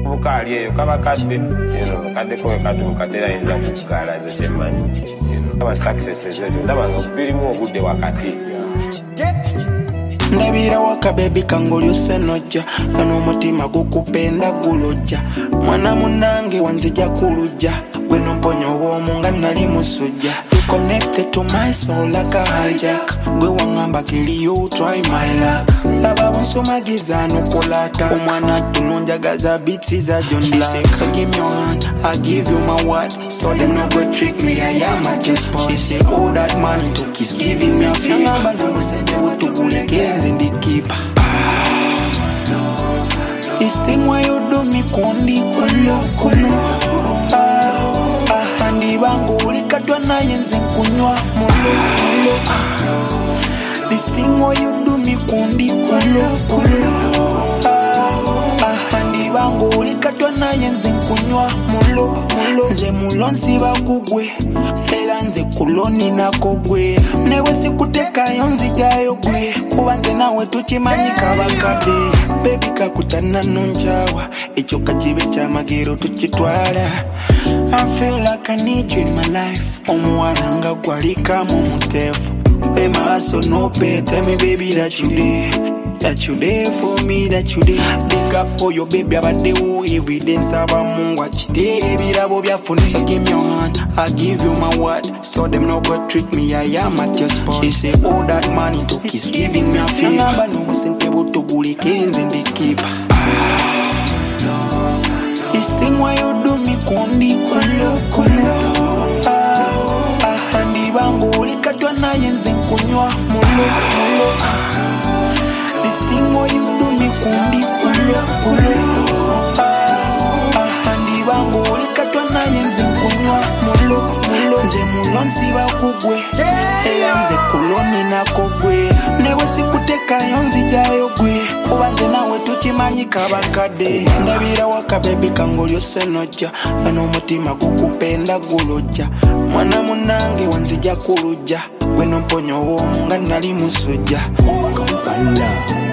bukali eyo kaba kadde kadde ko katu katera yinza kukala nze kyemmanyi kaba success ezo ndaba ng'obirimu obudde wakati. Ndabira waka baby kangolyo senojja ano mutima gukupenda gulojja mwana munange wanzija kulujja gwe nomponyo w'omunga nali musujja connected to my soul like a hijack gwe wangamba kiri you try my luck laba bunsumagiza nukolata omwana tunonjagaza beats za John Black so give me your hand I give you my word so them no go trick me I am a just boy she say all that money to kiss giving me a feel ngamba nabusende butugulekeze in the keeper this thing why you do me kondi kolo andi bangu ulikatwa na yenze kunywa mulo this thing why you do me kondi kolo andi bangu ulikatwa na yenze kunywa mulo nze mulonsi bakugwe era nze kuloni nakogwe newe sikuteka yonzi jayo gwe kubanze nawe tukimanyi kabakade baby kakutana nonjawa ekyo kakibe kyamagero tukitwala I feel like I need you in my life omuwana nga gwalika mu mutefu we maso no pay tell me baby that you there for me that you there big up for your baby abadde wo evidence abamu wakite birabo byafuna so give me your hand I give you my word so them no go trick me I am at your spot she say all that money to kiss giving me a feel ngamba no busente butugulekeze ndikipa this thing why you do me kondi kolo andi bangu ulikatwa na yenze kunywa mulo this thing why you do me kondi kolo andi bangu ulikatwa na yenze kunywa mulo nze mulonsi bakugwe era nze kuloni nakogwe newe sikuteka yonzi jayo gwe kubanze nawe tukimanyi kabakade ndabira waka baby kangolyo senojja ano mutima gukupenda gulojja mwana munange wanzija kulujja gwe nomponyo w'omunga nali musujja Kampala